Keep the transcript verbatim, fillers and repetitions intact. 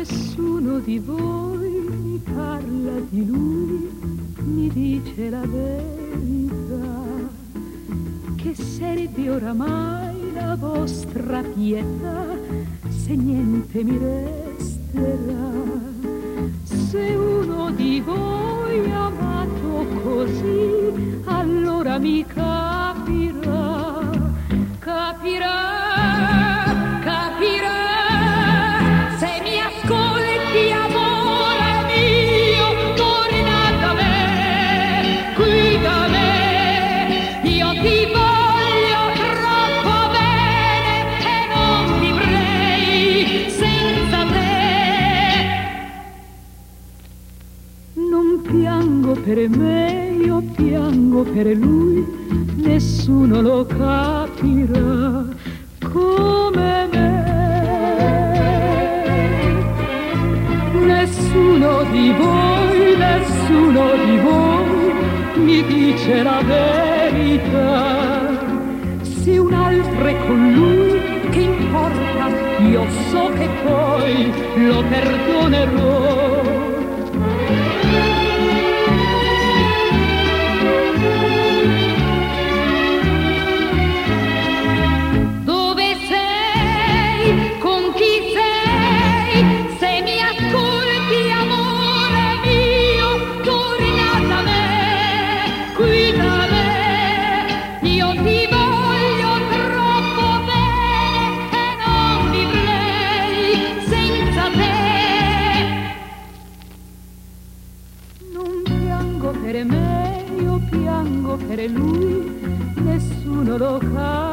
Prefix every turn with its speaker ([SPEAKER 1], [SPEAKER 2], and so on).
[SPEAKER 1] Nessuno di voi mi parla di lui, mi dice la verità, che serve oramai la vostra pietà, se niente mi resterà. Se uno di voi ha amato così, allora mi capirà, capirà, capirà. Se mi ascolti, amore mio, torna da me, qui da me. Io ti voglio troppo bene e non vivrei senza te. Non piango per me, io piango per lui, nessuno lo capirà come me. Nessuno di voi, nessuno di voi mi dice la verità. Se un altro è con lui, che importa? Io so che poi lo perdonerò. Per me io piango per lui, nessuno lo capirà.